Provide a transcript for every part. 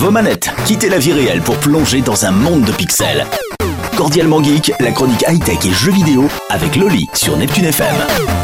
vos manettes, quittez la vie réelle pour plonger dans un monde de pixels. Cordialement Geek, la chronique high-tech et jeux vidéo avec Loli sur Neptune FM.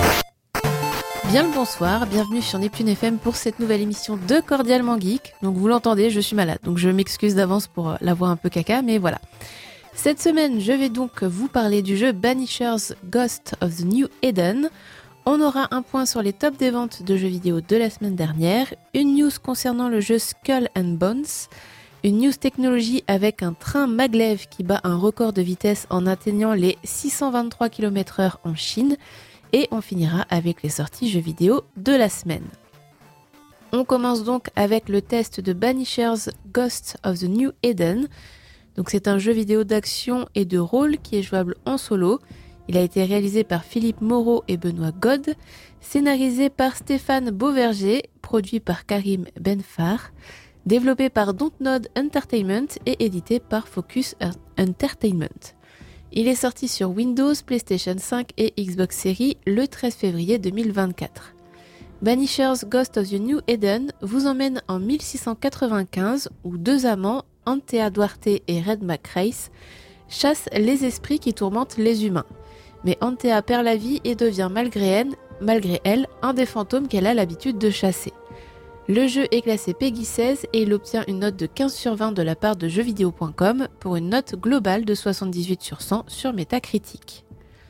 Bien le bonsoir, bienvenue sur Neptune FM pour cette nouvelle émission de Cordialement Geek. Donc vous l'entendez, je suis malade, donc je m'excuse d'avance pour la voix un peu caca, mais voilà. Cette semaine, je vais donc vous parler du jeu Banishers Ghost of the New Eden. On aura un point sur les tops des ventes de jeux vidéo de la semaine dernière, une news concernant le jeu Skull and Bones, une news technologie avec un train maglev qui bat un record de vitesse en atteignant les 623 km/h en Chine, et on finira avec les sorties jeux vidéo de la semaine. On commence donc avec le test de Banishers Ghost of the New Eden. Donc c'est un jeu vidéo d'action et de rôle qui est jouable en solo. Il a été réalisé par Philippe Moreau et Benoît God, scénarisé par Stéphane Beauverger, produit par Karim Benfar, développé par Dontnod Entertainment et édité par Focus Entertainment. Il est sorti sur Windows, PlayStation 5 et Xbox Series le 13 février 2024. Banishers Ghost of the New Eden vous emmène en 1695 où deux amants, Antea Duarte et Red McRace, chassent les esprits qui tourmentent les humains. Mais Antea perd la vie et devient malgré elle un des fantômes qu'elle a l'habitude de chasser. Le jeu est classé PEGI 16 et il obtient une note de 15 sur 20 de la part de jeuxvideo.com pour une note globale de 78 sur 100 sur Metacritic.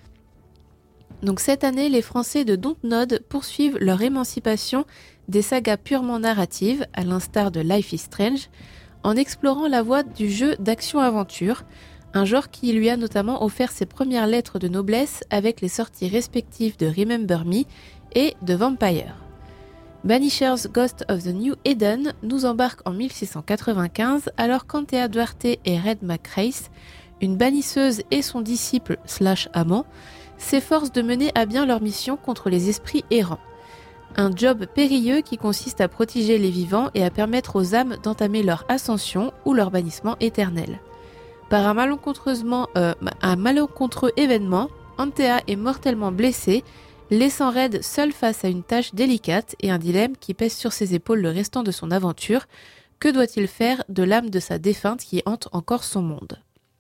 Donc cette année, les Français de Dontnod poursuivent leur émancipation des sagas purement narratives, à l'instar de Life is Strange, en explorant la voie du jeu d'action-aventure, un genre qui lui a notamment offert ses premières lettres de noblesse avec les sorties respectives de Remember Me et de Vampire. Banishers Ghost of the New Eden nous embarque en 1695 alors qu'Antea Duarte et Red McRace, une bannisseuse et son disciple / amant, s'efforcent de mener à bien leur mission contre les esprits errants. Un job périlleux qui consiste à protéger les vivants et à permettre aux âmes d'entamer leur ascension ou leur bannissement éternel. Par un malencontreux événement, Antea est mortellement blessée, laissant Red seul face à une tâche délicate et un dilemme qui pèse sur ses épaules le restant de son aventure. Que doit-il faire de l'âme de sa défunte qui hante encore son monde ?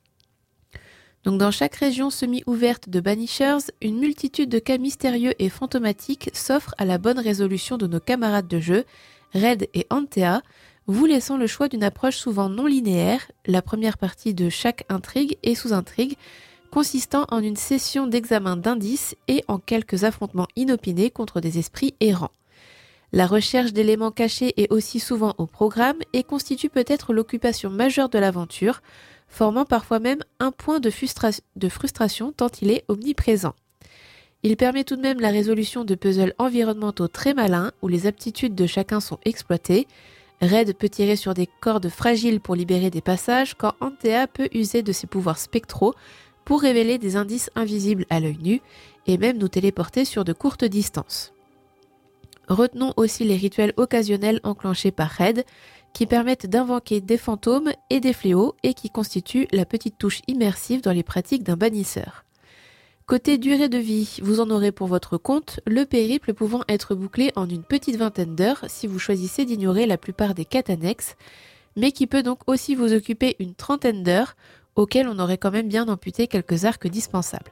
Donc dans chaque région semi-ouverte de Banishers, une multitude de cas mystérieux et fantomatiques s'offrent à la bonne résolution de nos camarades de jeu, Red et Antea, vous laissant le choix d'une approche souvent non linéaire, la première partie de chaque intrigue et sous-intrigue, consistant en une session d'examen d'indices et en quelques affrontements inopinés contre des esprits errants. La recherche d'éléments cachés est aussi souvent au programme et constitue peut-être l'occupation majeure de l'aventure, formant parfois même un point de frustration tant il est omniprésent. Il permet tout de même la résolution de puzzles environnementaux très malins où les aptitudes de chacun sont exploitées. Red peut tirer sur des cordes fragiles pour libérer des passages quand Antea peut user de ses pouvoirs spectraux pour révéler des indices invisibles à l'œil nu et même nous téléporter sur de courtes distances. Retenons aussi les rituels occasionnels enclenchés par Red qui permettent d'invoquer des fantômes et des fléaux et qui constituent la petite touche immersive dans les pratiques d'un bannisseur. Côté durée de vie, vous en aurez pour votre compte, le périple pouvant être bouclé en une petite vingtaine d'heures si vous choisissez d'ignorer la plupart des quêtes annexes, mais qui peut donc aussi vous occuper une trentaine d'heures, auxquelles on aurait quand même bien amputé quelques arcs dispensables.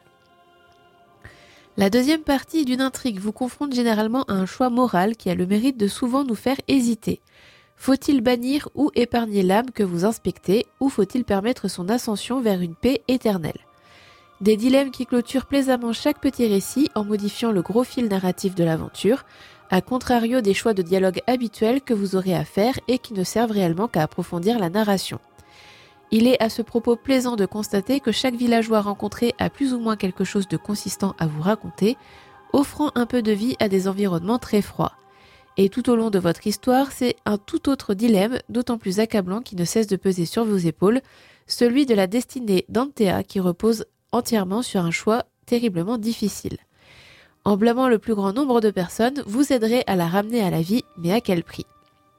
La deuxième partie d'une intrigue vous confronte généralement à un choix moral qui a le mérite de souvent nous faire hésiter. Faut-il bannir ou épargner l'âme que vous inspectez, ou faut-il permettre son ascension vers une paix éternelle ? Des dilemmes qui clôturent plaisamment chaque petit récit en modifiant le gros fil narratif de l'aventure, à contrario des choix de dialogue habituels que vous aurez à faire et qui ne servent réellement qu'à approfondir la narration. Il est à ce propos plaisant de constater que chaque villageois rencontré a plus ou moins quelque chose de consistant à vous raconter, offrant un peu de vie à des environnements très froids. Et tout au long de votre histoire, c'est un tout autre dilemme, d'autant plus accablant qui ne cesse de peser sur vos épaules, celui de la destinée d'Antea qui repose entièrement sur un choix terriblement difficile. En blâmant le plus grand nombre de personnes, vous aiderez à la ramener à la vie, mais à quel prix ?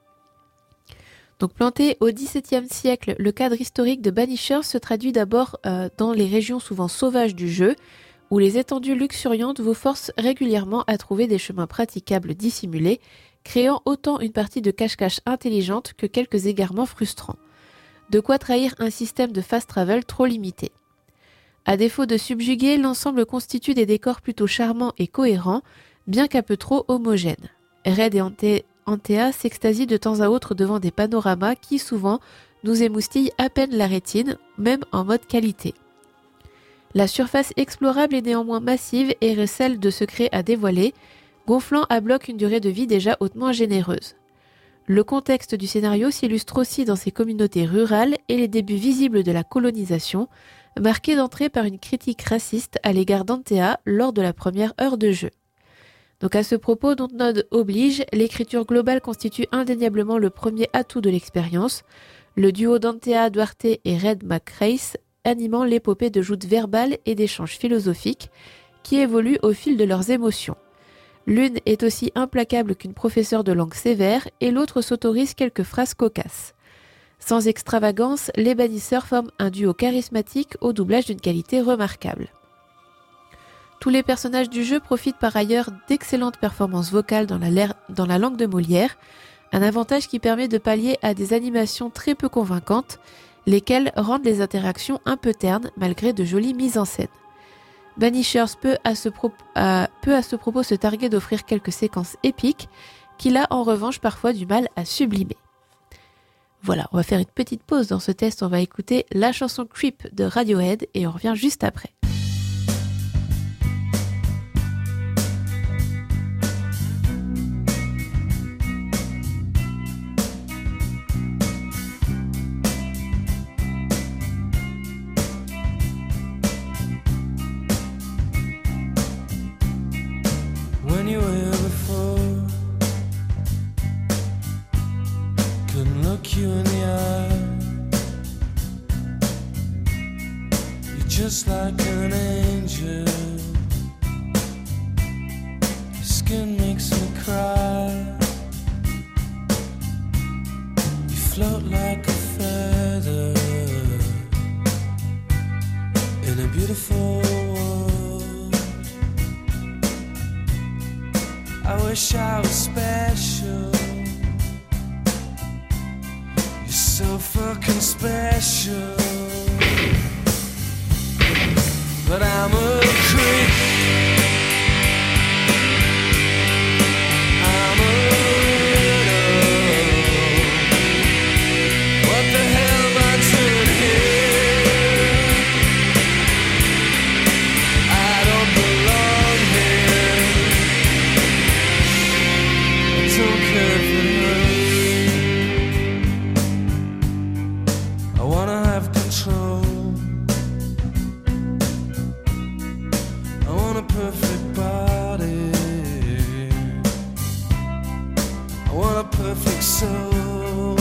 Donc planté au XVIIe siècle, le cadre historique de Banishers se traduit d'abord dans les régions souvent sauvages du jeu, où les étendues luxuriantes vous forcent régulièrement à trouver des chemins praticables dissimulés, créant autant une partie de cache-cache intelligente que quelques égarements frustrants. De quoi trahir un système de fast travel trop limité. À défaut de subjuguer, l'ensemble constitue des décors plutôt charmants et cohérents, bien qu'un peu trop homogènes. Red et Antea s'extasient de temps à autre devant des panoramas qui, souvent, nous émoustillent à peine la rétine, même en mode qualité. La surface explorable est néanmoins massive et recèle de secrets à dévoiler, gonflant à bloc une durée de vie déjà hautement généreuse. Le contexte du scénario s'illustre aussi dans ces communautés rurales et les débuts visibles de la colonisation, marqués d'entrée par une critique raciste à l'égard d'Antea lors de la première heure de jeu. Donc à ce propos, Dontnod oblige, l'écriture globale constitue indéniablement le premier atout de l'expérience, le duo d'Antea Duarte et Red McRace animant l'épopée de joutes verbales et d'échanges philosophiques qui évoluent au fil de leurs émotions. L'une est aussi implacable qu'une professeure de langue sévère et l'autre s'autorise quelques phrases cocasses. Sans extravagance, les bannisseurs forment un duo charismatique au doublage d'une qualité remarquable. Tous les personnages du jeu profitent par ailleurs d'excellentes performances vocales dans la langue de Molière, un avantage qui permet de pallier à des animations très peu convaincantes, lesquelles rendent les interactions un peu ternes malgré de jolies mises en scène. Banishers peut à ce propos se targuer d'offrir quelques séquences épiques, qu'il a en revanche parfois du mal à sublimer. Voilà, on va faire une petite pause dans ce test, on va écouter la chanson Creep de Radiohead et on revient juste après. You in the eye, you're just like an angel. Your skin makes me cry. You float like a feather in a beautiful world. I wish I was special. So fucking special, but I'm a creep. I'm a widow. What the hell am I doing here? I don't belong here. I don't care if it hurts. I wanna have control. I want a perfect body. I want a perfect soul.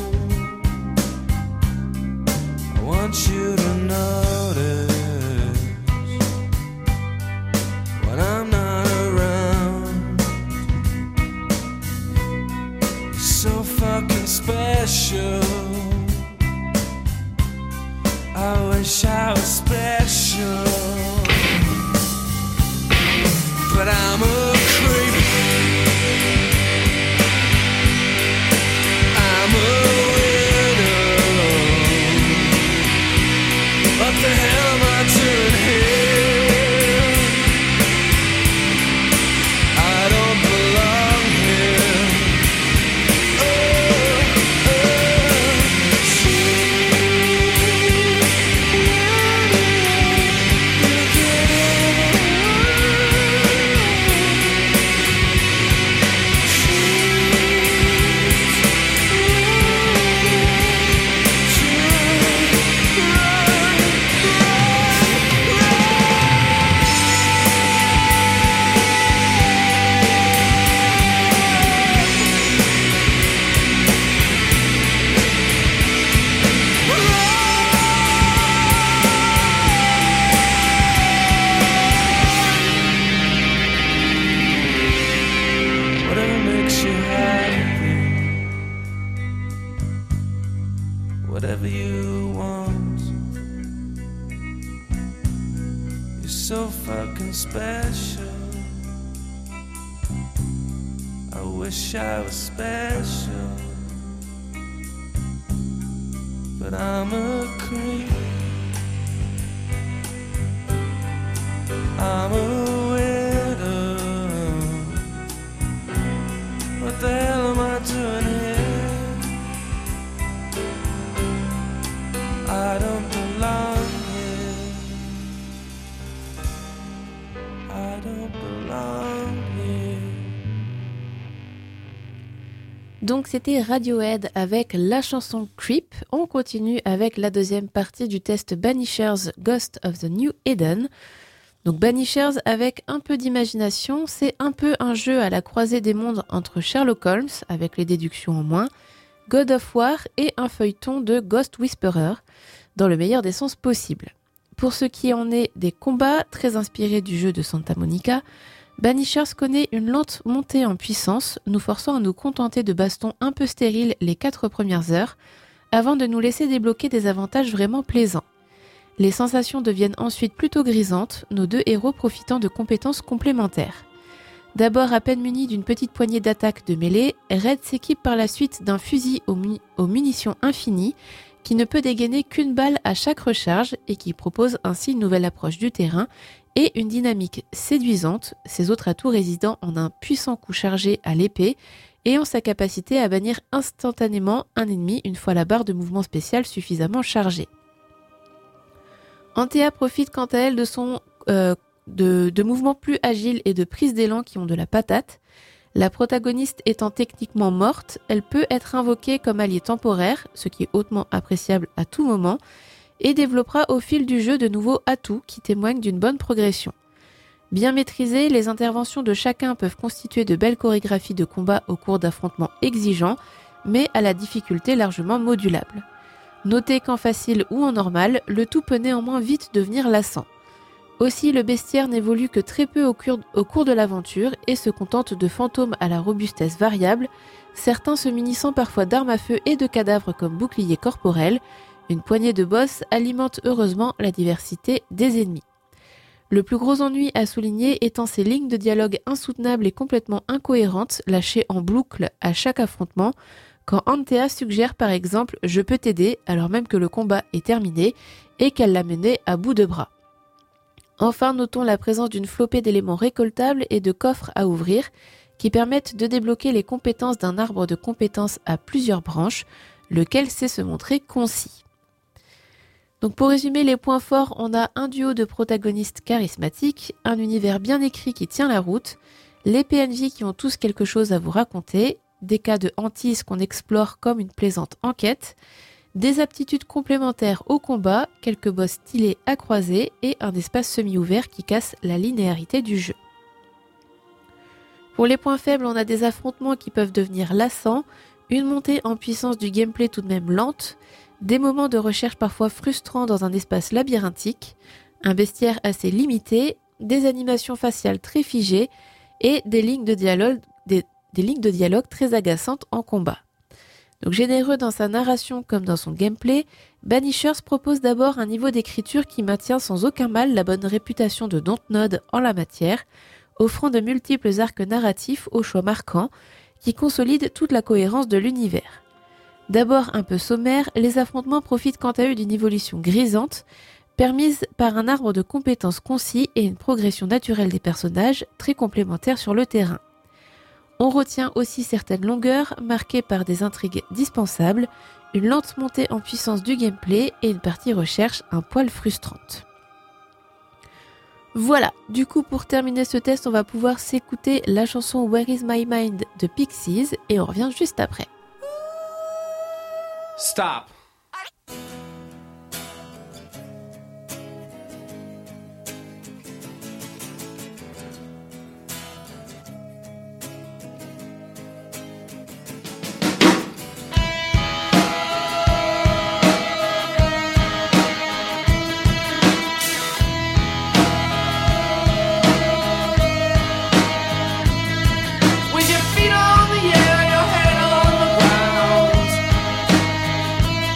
I want you to notice when I'm not around. You're so fucking special. I wish I was special, but I'm a creep. I'm a widow. What the hell am I doing here? I don't belong here. Whatever you want. You're so fucking special. I wish I was special, but I'm a creep. I'm a widow. What the hell am I doing here? I don't belong here. I don't belong here. Donc c'était Radiohead avec la chanson Creep. On continue avec la deuxième partie du test Banishers Ghost of the New Eden. Donc Banishers, avec un peu d'imagination, c'est un peu un jeu à la croisée des mondes entre Sherlock Holmes, avec les déductions en moins, God of War et un feuilleton de Ghost Whisperer, dans le meilleur des sens possibles. Pour ce qui en est des combats, très inspirés du jeu de Santa Monica, Banishers connaît une lente montée en puissance, nous forçant à nous contenter de bastons un peu stériles les 4 premières heures, avant de nous laisser débloquer des avantages vraiment plaisants. Les sensations deviennent ensuite plutôt grisantes, nos deux héros profitant de compétences complémentaires. D'abord à peine muni d'une petite poignée d'attaques de mêlée, Red s'équipe par la suite d'un fusil aux munitions infinies qui ne peut dégainer qu'une balle à chaque recharge et qui propose ainsi une nouvelle approche du terrain et une dynamique séduisante, ses autres atouts résidant en un puissant coup chargé à l'épée et en sa capacité à bannir instantanément un ennemi une fois la barre de mouvement spécial suffisamment chargée. Antea profite quant à elle de mouvements plus agiles et de prises d'élan qui ont de la patate. La protagoniste étant techniquement morte, elle peut être invoquée comme allié temporaire, ce qui est hautement appréciable à tout moment, et développera au fil du jeu de nouveaux atouts qui témoignent d'une bonne progression. Bien maîtrisées, les interventions de chacun peuvent constituer de belles chorégraphies de combat au cours d'affrontements exigeants, mais à la difficulté largement modulable. Notez qu'en facile ou en normal, le tout peut néanmoins vite devenir lassant. Aussi, le bestiaire n'évolue que très peu au cours de l'aventure et se contente de fantômes à la robustesse variable, certains se munissant parfois d'armes à feu et de cadavres comme boucliers corporels. Une poignée de boss alimente heureusement la diversité des ennemis. Le plus gros ennui à souligner étant ces lignes de dialogue insoutenables et complètement incohérentes, lâchées en boucle à chaque affrontement, quand Antea suggère par exemple « Je peux t'aider » alors même que le combat est terminé et qu'elle l'a mené à bout de bras. Enfin, notons la présence d'une flopée d'éléments récoltables et de coffres à ouvrir qui permettent de débloquer les compétences d'un arbre de compétences à plusieurs branches, lequel sait se montrer concis. Donc pour résumer les points forts, on a un duo de protagonistes charismatiques, un univers bien écrit qui tient la route, les PNJ qui ont tous quelque chose à vous raconter, des cas de hantise qu'on explore comme une plaisante enquête, des aptitudes complémentaires au combat, quelques boss stylés à croiser et un espace semi-ouvert qui casse la linéarité du jeu. Pour les points faibles, on a des affrontements qui peuvent devenir lassants, une montée en puissance du gameplay tout de même lente, des moments de recherche parfois frustrants dans un espace labyrinthique, un bestiaire assez limité, des animations faciales très figées et des lignes de dialogue très agaçantes en combat. Donc généreux dans sa narration comme dans son gameplay, Banishers propose d'abord un niveau d'écriture qui maintient sans aucun mal la bonne réputation de Dontnod en la matière, offrant de multiples arcs narratifs aux choix marquants qui consolident toute la cohérence de l'univers. D'abord un peu sommaire, les affrontements profitent quant à eux d'une évolution grisante, permise par un arbre de compétences concis et une progression naturelle des personnages très complémentaires sur le terrain. On retient aussi certaines longueurs marquées par des intrigues dispensables, une lente montée en puissance du gameplay et une partie recherche un poil frustrante. Voilà, du coup pour terminer ce test, on va pouvoir s'écouter la chanson Where is my mind de Pixies et on revient juste après. Stop. With your feet on the air, your head on the ground.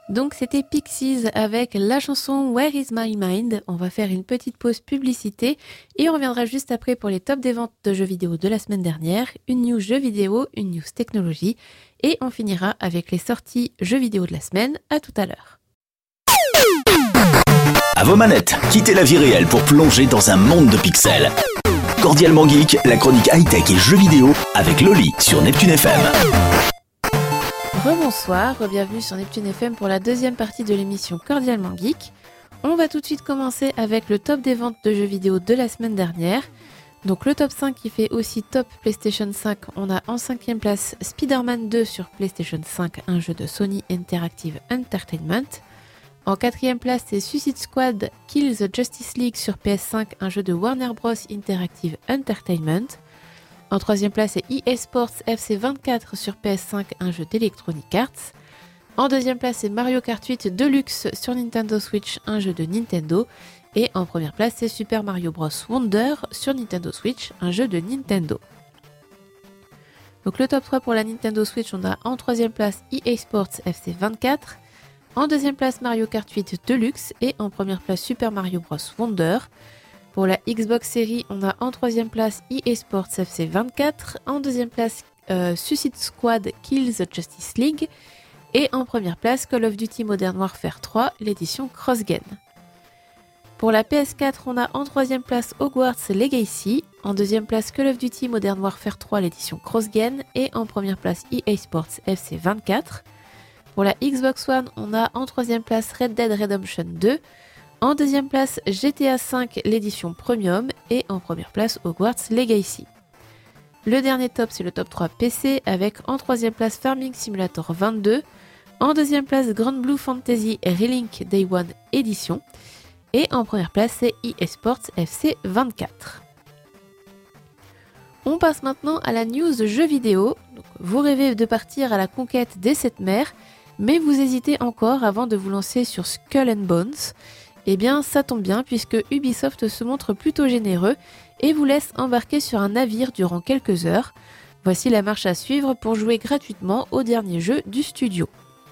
Donc c'était Pixies avec la chanson Where is my mind. On va faire une petite pause publicité et on reviendra juste après pour les tops des ventes de jeux vidéo de la semaine dernière, une news jeux vidéo, une news technologie et on finira avec les sorties jeux vidéo de la semaine. À tout à l'heure. À vos manettes, quittez la vie réelle pour plonger dans un monde de pixels. Cordialement Geek, la chronique high-tech et jeux vidéo avec Loli sur Neptune FM. Rebonsoir, bienvenue sur Neptune FM pour la deuxième partie de l'émission Cordialement Geek. On va tout de suite commencer avec le top des ventes de jeux vidéo de la semaine dernière. Donc le top 5 qui fait aussi top PlayStation 5, on a en 5e place Spider-Man 2 sur PlayStation 5, un jeu de Sony Interactive Entertainment. En 4e place c'est Suicide Squad Kill the Justice League sur PS5, un jeu de Warner Bros Interactive Entertainment. En 3e place c'est EA Sports FC 24 sur PS5, un jeu d'Electronic Arts. En 2e place c'est Mario Kart 8 Deluxe sur Nintendo Switch, un jeu de Nintendo. Et en première place c'est Super Mario Bros Wonder sur Nintendo Switch, un jeu de Nintendo. Donc le top 3 pour la Nintendo Switch, on a en 3e place EA Sports FC 24. En 2e place Mario Kart 8 Deluxe et en première place Super Mario Bros Wonder. Pour la Xbox Series, on a en 3e place EA Sports FC 24, en 2e place Suicide Squad Kill the Justice League et en première place Call of Duty Modern Warfare 3, l'édition Cross-Gen. Pour la PS4, on a en 3e place Hogwarts Legacy, en 2e place Call of Duty Modern Warfare 3, l'édition Cross-Gen et en première place EA Sports FC 24. Pour la Xbox One, on a en 3e place Red Dead Redemption 2, en 2e place GTA V l'édition Premium et en première place Hogwarts Legacy. Le dernier top c'est le top 3 PC avec en 3e place Farming Simulator 22, en 2e place Grand Blue Fantasy Relink Day 1 édition et en première place c'est EA Sports FC 24. On passe maintenant à la news de jeux vidéo. Donc, vous rêvez de partir à la conquête des 7 mers, mais vous hésitez encore avant de vous lancer sur Skull and Bones. Eh bien, ça tombe bien puisque Ubisoft se montre plutôt généreux et vous laisse embarquer sur un navire durant quelques heures. Voici la marche à suivre pour jouer gratuitement au dernier jeu du studio.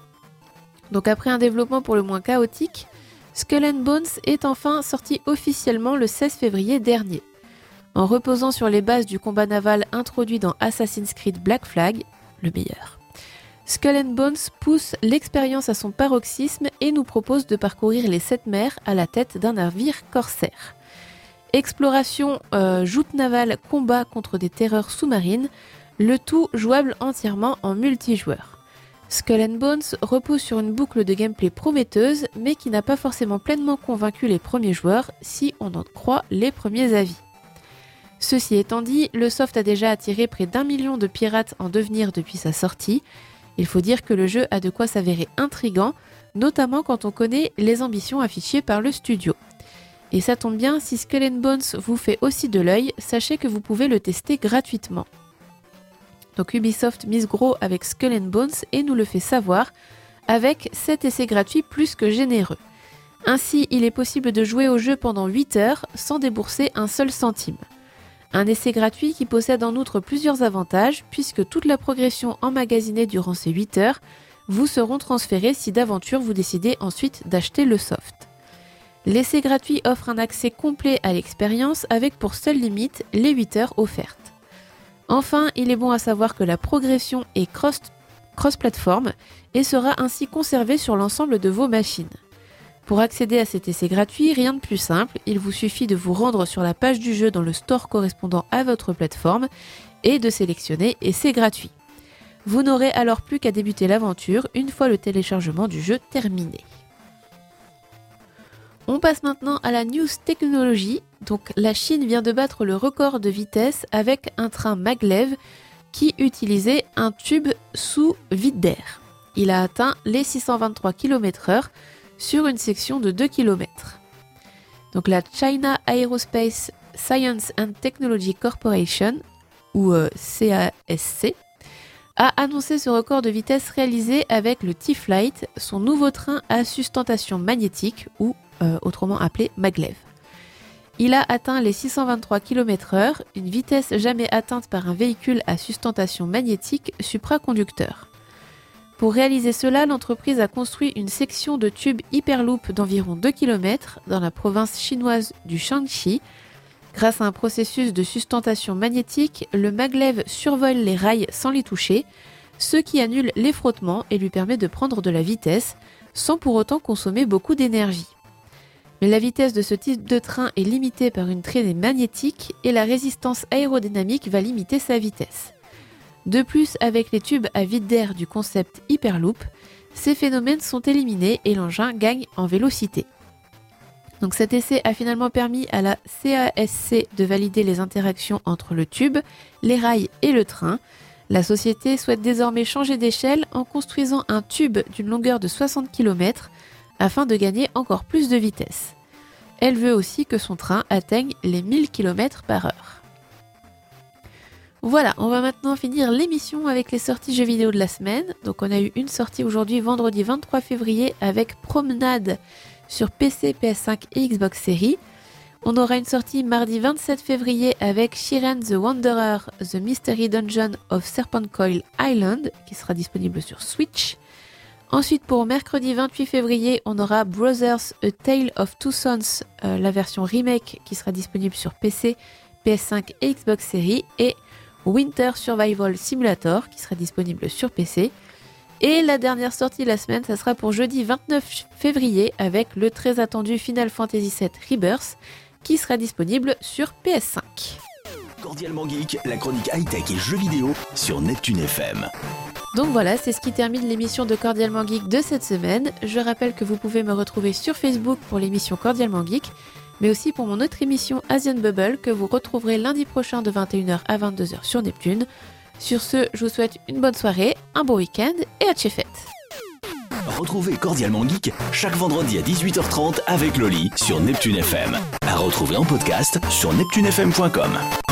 Donc après un développement pour le moins chaotique, Skull and Bones est enfin sorti officiellement le 16 février dernier. En reposant sur les bases du combat naval introduit dans Assassin's Creed Black Flag, le meilleur. Skull and Bones pousse l'expérience à son paroxysme et nous propose de parcourir les 7 mers à la tête d'un navire corsaire. Exploration, joute navale, combat contre des terreurs sous-marines, le tout jouable entièrement en multijoueur. Skull and Bones repose sur une boucle de gameplay prometteuse mais qui n'a pas forcément pleinement convaincu les premiers joueurs si on en croit les premiers avis. Ceci étant dit, le soft a déjà attiré près d'1 million de pirates en devenir depuis sa sortie. Il faut dire que le jeu a de quoi s'avérer intriguant, notamment quand on connaît les ambitions affichées par le studio. Et ça tombe bien, si Skull and Bones vous fait aussi de l'œil, sachez que vous pouvez le tester gratuitement. Donc Ubisoft mise gros avec Skull and Bones et nous le fait savoir, avec 7 essais gratuits plus que généreux. Ainsi, il est possible de jouer au jeu pendant 8 heures sans débourser un seul centime. Un essai gratuit qui possède en outre plusieurs avantages puisque toute la progression emmagasinée durant ces 8 heures vous seront transférées si d'aventure vous décidez ensuite d'acheter le soft. L'essai gratuit offre un accès complet à l'expérience avec pour seule limite les 8 heures offertes. Enfin, il est bon à savoir que la progression est cross-platform et sera ainsi conservée sur l'ensemble de vos machines. Pour accéder à cet essai gratuit, rien de plus simple, il vous suffit de vous rendre sur la page du jeu dans le store correspondant à votre plateforme et de sélectionner essai gratuit. Vous n'aurez alors plus qu'à débuter l'aventure une fois le téléchargement du jeu terminé. On passe maintenant à la news technologie. Donc la Chine vient de battre le record de vitesse avec un train maglev qui utilisait un tube sous vide d'air. Il a atteint les 623 km/h sur une section de 2 km. Donc la China Aerospace Science and Technology Corporation, ou CASC, a annoncé ce record de vitesse réalisé avec le T-Flight, son nouveau train à sustentation magnétique, ou autrement appelé maglev. Il a atteint les 623 km/h, une vitesse jamais atteinte par un véhicule à sustentation magnétique supraconducteur. Pour réaliser cela, l'entreprise a construit une section de tube Hyperloop d'environ 2 km dans la province chinoise du Shaanxi. Grâce à un processus de sustentation magnétique, le maglev survole les rails sans les toucher, ce qui annule les frottements et lui permet de prendre de la vitesse, sans pour autant consommer beaucoup d'énergie. Mais la vitesse de ce type de train est limitée par une traînée magnétique et la résistance aérodynamique va limiter sa vitesse. De plus, avec les tubes à vide d'air du concept Hyperloop, ces phénomènes sont éliminés et l'engin gagne en vélocité. Donc cet essai a finalement permis à la CASC de valider les interactions entre le tube, les rails et le train. La société souhaite désormais changer d'échelle en construisant un tube d'une longueur de 60 km afin de gagner encore plus de vitesse. Elle veut aussi que son train atteigne les 1000 km/h. Voilà, on va maintenant finir l'émission avec les sorties jeux vidéo de la semaine. Donc on a eu une sortie aujourd'hui, vendredi 23 février, avec Promenade sur PC, PS5 et Xbox Series. On aura une sortie mardi 27 février avec Shiren the Wanderer, The Mystery Dungeon of Serpent Coil Island, qui sera disponible sur Switch. Ensuite, pour mercredi 28 février, on aura Brothers A Tale of Two Sons, la version remake, qui sera disponible sur PC, PS5 et Xbox Series. Et Winter Survival Simulator, qui sera disponible sur PC. Et la dernière sortie de la semaine, ça sera pour jeudi 29 février avec le très attendu Final Fantasy VII Rebirth, qui sera disponible sur PS5. Cordialement Geek, la chronique high-tech et jeux vidéo sur Neptune FM. Donc voilà, c'est ce qui termine l'émission de Cordialement Geek de cette semaine. Je rappelle que vous pouvez me retrouver sur Facebook pour l'émission Cordialement Geek, mais aussi pour mon autre émission Asian Bubble que vous retrouverez lundi prochain de 21h à 22h sur Neptune. Sur ce, je vous souhaite une bonne soirée, un bon week-end et à tchéfête. Retrouvez Cordialement Geek chaque vendredi à 18h30 avec Loli sur Neptune FM. À retrouver en podcast sur neptunefm.com.